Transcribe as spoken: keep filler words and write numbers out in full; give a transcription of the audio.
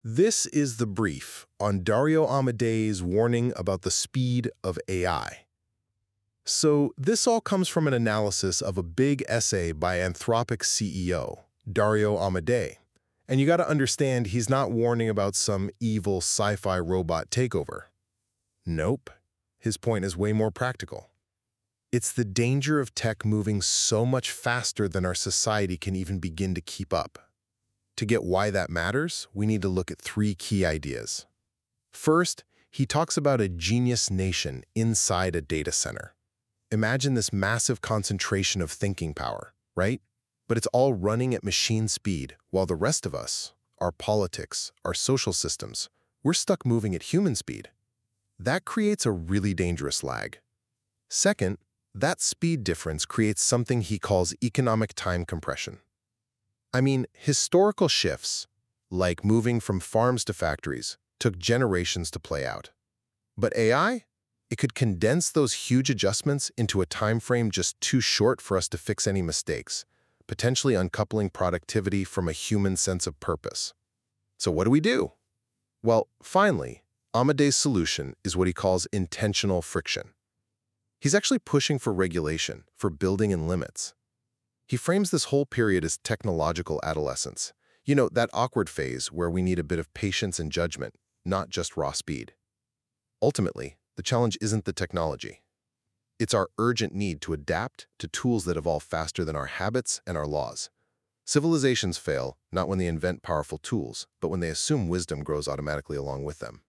This is the brief on Dario Amadei's warning about the speed of A I. So this all comes from an analysis of a big essay by Anthropic's C E O, Dario Amadei. And you got to understand he's not warning about some evil sci-fi robot takeover. Nope. His point is way more practical. It's the danger of tech moving so much faster than our society can even begin to keep up. To get why that matters, we need to look at three key ideas. First, he talks about a genius nation inside a data center. Imagine this massive concentration of thinking power, right? But it's all running at machine speed, while the rest of us, our politics, our social systems, we're stuck moving at human speed. That creates a really dangerous lag. Second, that speed difference creates something he calls economic time compression. I mean, historical shifts, like moving from farms to factories, took generations to play out. But A I? It could condense those huge adjustments into a time frame just too short for us to fix any mistakes, potentially uncoupling productivity from a human sense of purpose. So what do we do? Well, finally, Amadei's solution is what he calls intentional friction. He's actually pushing for regulation, for building in limits. He frames this whole period as technological adolescence. You know, that awkward phase where we need a bit of patience and judgment, not just raw speed. Ultimately, the challenge isn't the technology. It's our urgent need to adapt to tools that evolve faster than our habits and our laws. Civilizations fail not when they invent powerful tools, but when they assume wisdom grows automatically along with them.